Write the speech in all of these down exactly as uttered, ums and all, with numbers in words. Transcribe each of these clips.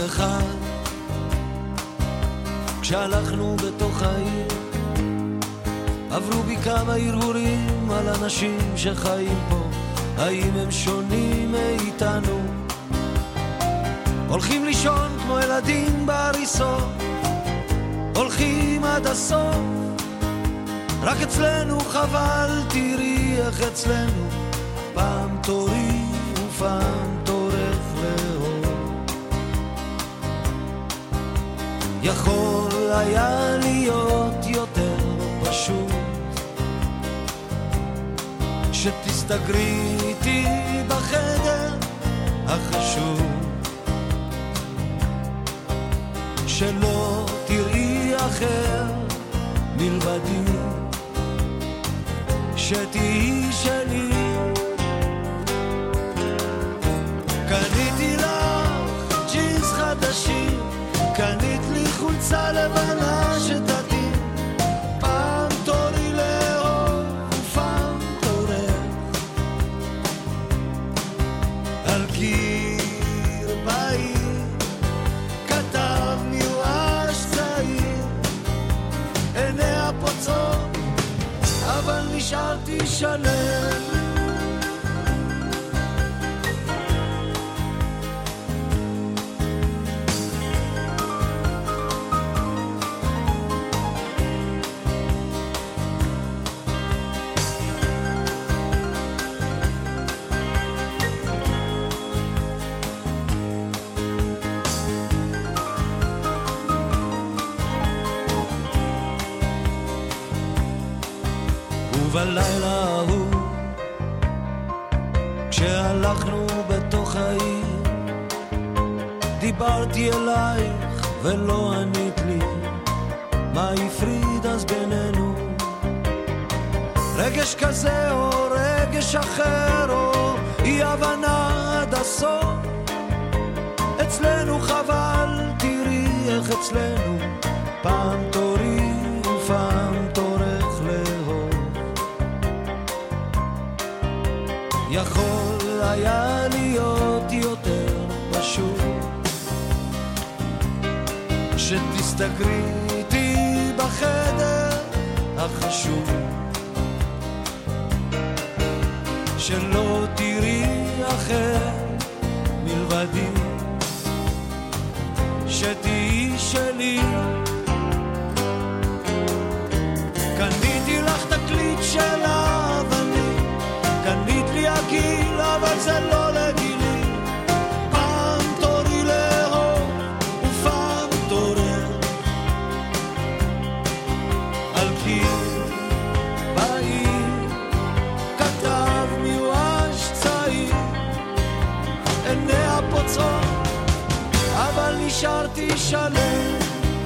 אחד כשהלכנו בתוך העיר עברו בי כמה הרהורים על אנשים שחיים פה, האם הם שונים מאיתנו? הולכים לישון כמו ילדים בהריסות, הולכים עד הסוף, רק אצלנו חבל, תראי איך אצלנו פעם תורי ופעם תורך לאור. יכול היה להיות יותר פשוט שתסתגרי איתי בחדר החשוב, שלא תראי אחר מלבדי, שתהי שלי. קניתי לך ג'ינס חדשים, קנית לי חולצה לבנה שתתאים, פעם תורי לאהוב ופעם תורך. על קיר בעיר כתב מיואש צעיר, עיניה פוצעות אבל נשארתי שלם. ובלילה ההוא כשהלכנו בתוך העיר דיברתי אלייך ולא ענית לי, מה הפריד אז בינינו? רגש כזה או רגש אחר או אי הבנה עד הסוף? אצלנו חבל, תראי איך אצלנו פעם תורי ופעם תורך לאהוב. יכול היה להיות יותר פשוט שתסתגרי איתי בחדר החשוב, שלא תראי אחר מלבדי, שתהי שלי. קניתי לך תקליט של אבנים, קנית לי הגיל אבל זה לא לגילי, פעם תורי לאהוב ופעם תורך. על קיר בעיר כתב מיואש צעיר, עיניה פוצעות אבל נשארתי שלם.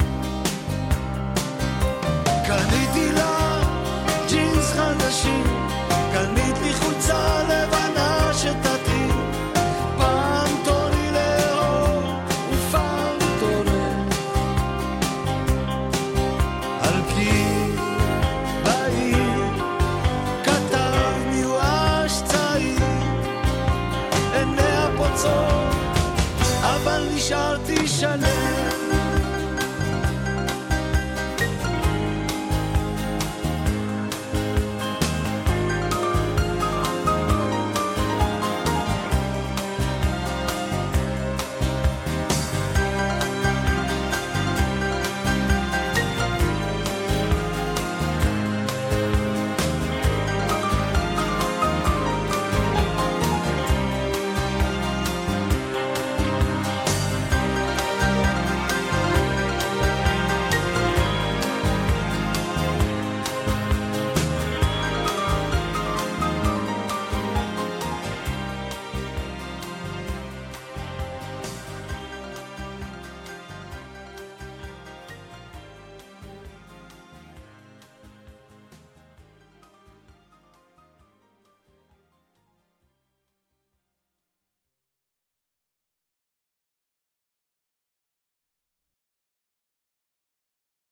קניתי לה ג'ינס חדשים, קנית לי חולצה לבנה שתתאים, פעם תורי לאהוב ופעם תורך. על קיר בעיר כתב מיואש צעיר, עיניה פוצעות אבל נשארתי שלם.